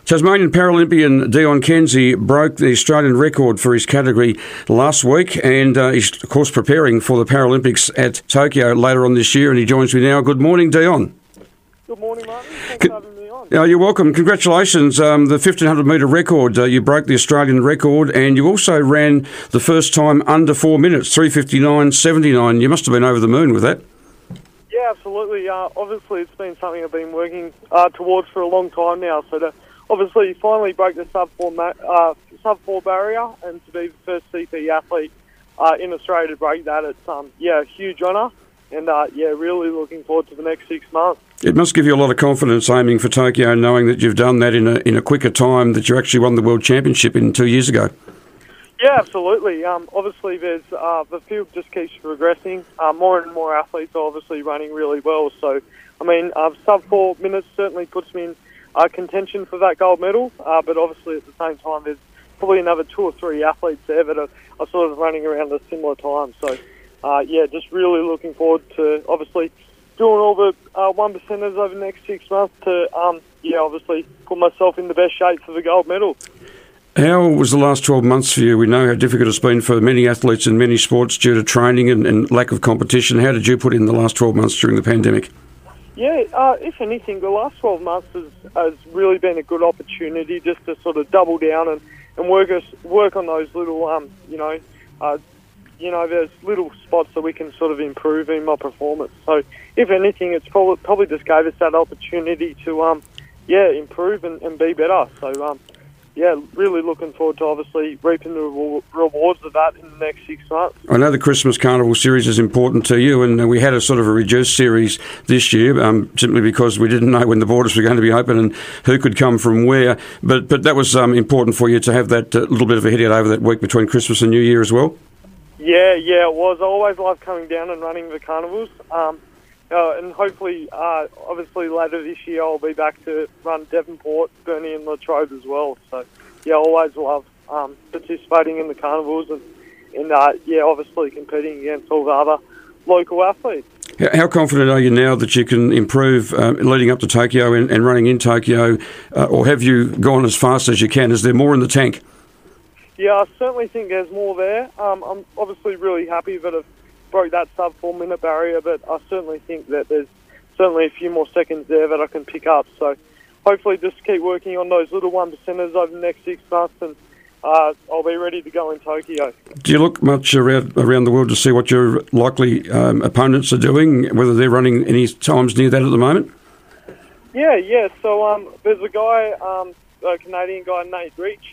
Tasmanian Paralympian Dion Kenzie broke the Australian record for his category last week, and he's, of course, preparing for the Paralympics at Tokyo later on this year, and he joins me now. Good morning, Dion. Good morning, Martin. Thanks for having me on. You're welcome. Congratulations. The 1,500-metre record, you broke the Australian record, and you also ran the first time under 4 minutes, 3:59.79. You must have been over the moon with that. Yeah, absolutely. Obviously, it's been something I've been working towards for a long time now, so to obviously finally break the sub-4 barrier and to be the first CP athlete in Australia to break that, it's a huge honour, and really looking forward to the next 6 months. It must give you a lot of confidence aiming for Tokyo, knowing that you've done that in a quicker time, that you actually won the World Championship 2 years ago. Yeah, absolutely. Obviously, the field just keeps progressing. More and more athletes are obviously running really well. So, I mean, sub-4 minutes certainly puts me in contention for that gold medal. But obviously, at the same time, there's probably another 2 or 3 athletes there that are sort of running around a similar time. So, just really looking forward to obviously doing all the 1%ers over the next 6 months to, obviously put myself in the best shape for the gold medal. How was the last 12 months for you? We know how difficult it's been for many athletes in many sports due to training and lack of competition. How did you put in the last 12 months during the pandemic? Yeah, if anything, the last 12 months has really been a good opportunity just to sort of double down and work on those little, there's little spots that we can sort of improve in my performance. So, if anything, it's probably just gave us that opportunity to, improve and be better. So, really looking forward to obviously reaping the rewards of that in the next 6 months. I know the Christmas Carnival series is important to you, and we had a sort of a reduced series this year, simply because we didn't know when the borders were going to be open and who could come from where. But that was important for you to have that little bit of a headache over that week between Christmas and New Year as well? Yeah, it was. I always loved coming down and running the carnivals. And hopefully, obviously later this year, I'll be back to run Devonport, Burnie and Latrobe as well. So, always love participating in the carnivals and obviously competing against all the other local athletes. How confident are you now that you can improve leading up to Tokyo and running in Tokyo, or have you gone as fast as you can? Is there more in the tank? Yeah, I certainly think there's more there. I'm obviously really happy that I've broke that sub-4 minute barrier, but I certainly think that there's certainly a few more seconds there that I can pick up. So hopefully just keep working on those little 1%ers over the next 6 months, and I'll be ready to go in Tokyo. Do you look much around the world to see what your likely opponents are doing, whether they're running any times near that at the moment? Yeah. So there's a guy, a Canadian guy, Nate Reach.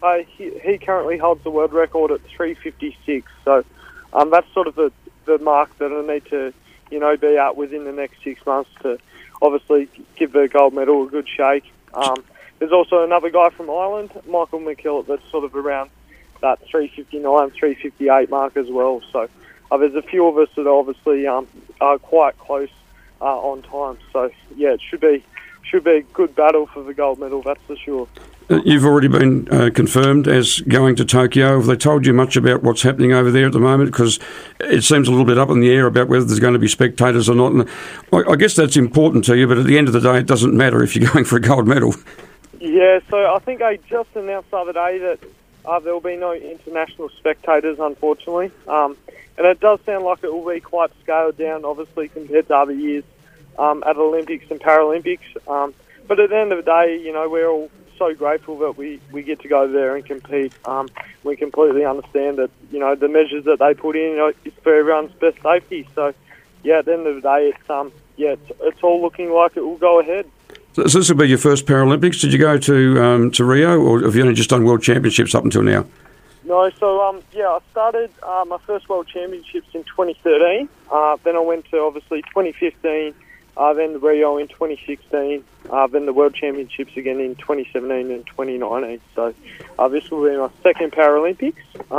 He currently holds the world record at 3:56. So that's sort of the mark that I need to, be at within the next 6 months to obviously give the gold medal a good shake. There's also another guy from Ireland, Michael McKillop, that's sort of around that 3:59, 3:58 mark as well. So there's a few of us that obviously are quite close on time. So it should be a good battle for the gold medal, that's for sure. You've already been confirmed as going to Tokyo. Have they told you much about what's happening over there at the moment? Because it seems a little bit up in the air about whether there's going to be spectators or not. And I guess that's important to you, but at the end of the day, it doesn't matter if you're going for a gold medal. Yeah, so I think I just announced the other day that there will be no international spectators, unfortunately. And it does sound like it will be quite scaled down, obviously, compared to other years at Olympics and Paralympics. But at the end of the day, we're all so grateful that we get to go there and compete. We completely understand that, the measures that they put in, is for everyone's best safety. So, at the end of the day, it's all looking like it will go ahead. So this will be your first Paralympics. Did you go to Rio, or have you only just done World Championships up until now? No, so, I started my first World Championships in 2013. Then I went to, obviously, 2015. Then Rio in 2016, then the World Championships again in 2017 and 2019. So this will be my second Paralympics.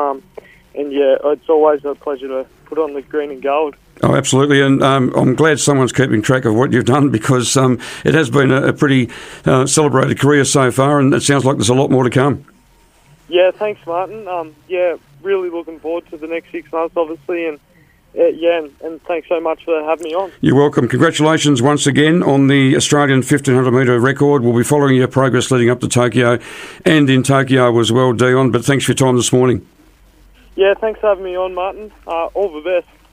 It's always a pleasure to put on the green and gold. Oh, absolutely, and I'm glad someone's keeping track of what you've done, because it has been a pretty celebrated career so far, and it sounds like there's a lot more to come. Yeah, thanks, Martin. Really looking forward to the next 6 months, obviously, and and thanks so much for having me on. You're welcome. Congratulations once again on the Australian 1500 metre record. We'll be following your progress leading up to Tokyo and in Tokyo as well, Dion. But thanks for your time this morning. Yeah, thanks for having me on, Martin. All the best.